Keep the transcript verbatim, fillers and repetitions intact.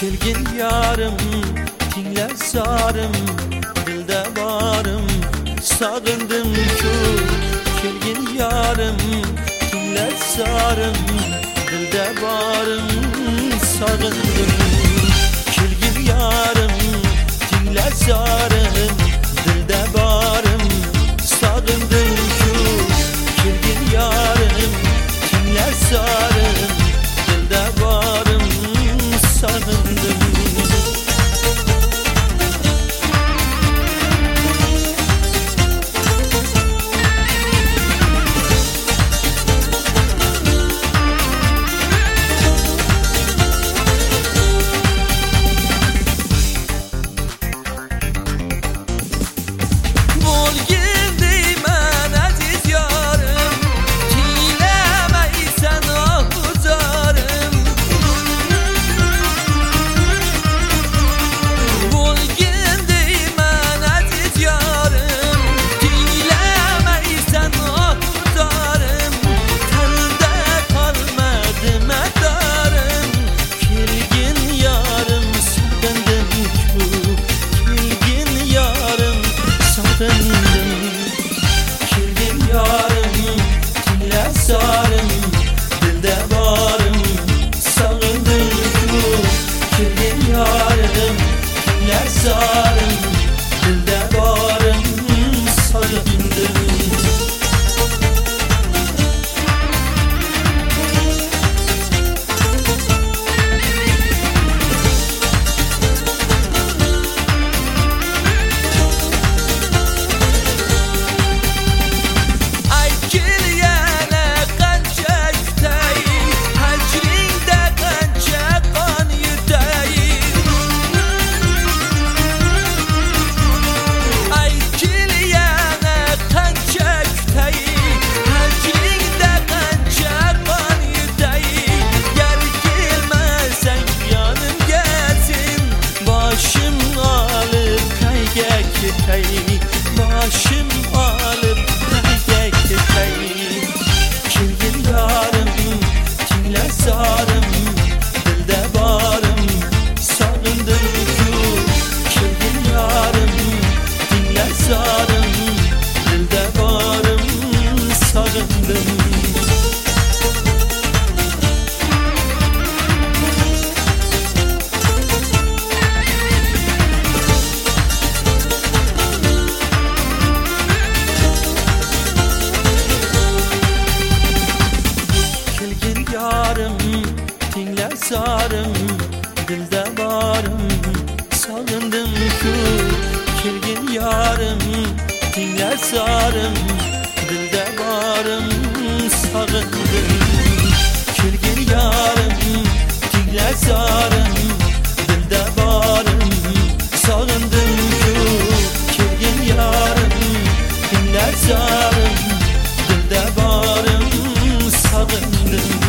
Kelgin yarım, tingler sarım, dilde varım, sağındım şu. Kelgin yarım, tingler sarım, dilde varım, sağındım. Kelgin yarım, tingler sarım, dilde varım, sağındım şu. Kelgin yarım, tingler sarım, dilde varım, sağındım. Kelgin yarım, tingler sarım, dilde varım, sağındım şu. Kelgin yarım, tingler sarım, dilde varım, sağındım. Başım alıp kayge gideyim. Kelgin yarım, tingler sarım, dilde varım, sağındım şu. Kelgin yarım, tingler sarım, dilde varım, sağındım. Yarım, tingler sarım, dilde varım, sağındım şu. Kelgin yarım, tingler sarım, dilde varım, sağındım. Kelgin yarım, tingler sarım, dilde varım, sağındım şu. Kelgin yarım, tingler sarım, dilde varım, sağındım.